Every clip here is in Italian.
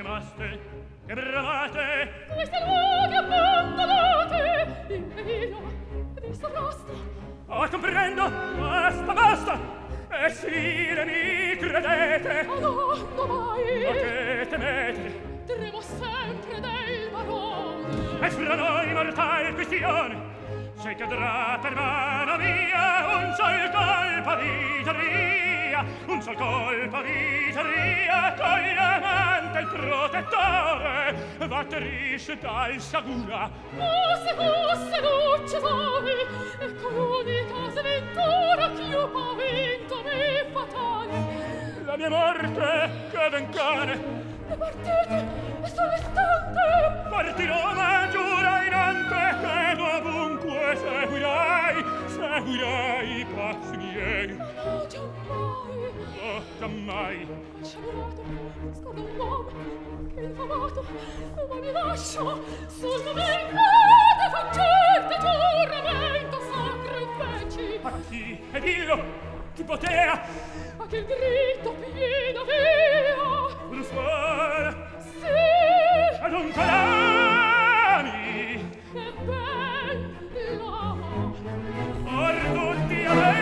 rimaste, che bramate, questi luoghi abbandonate, imperio vi sovrasta. Oh, comprendo, basta, basta, e sile mi credete. Oh no, no mai. Ma che temete? Tremo sempre del barone. È fra noi mortal questione, se cadrà per mano mia un sol colpo di giaria, un sol colpo di giaria, con l'amante il protettore va trisce dal sciagura. Se fosse l'uccisore, ecco l'unica sventura ch'io pavento me fatale. La mia morte che ben cane. E partite, e sull'istante Partirò, ma giurai nante che dovunque seguirai i passi miei. no, giammai. Oh, giammai. Sciagurato, scordo un uomo che infamato, ma mi lascia sul nominate faccette giuramento sacro e feci. A chi? E dillo, chi potea? A che il diritto pieno via. Un suolo, Sì, ad un colami, che bella. or tutti a me.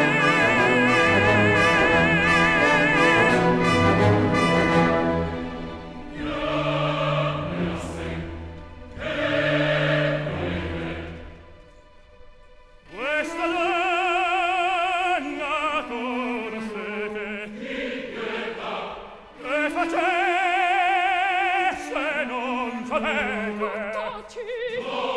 Questa donna conoscete, e facesse non sapete. Taci.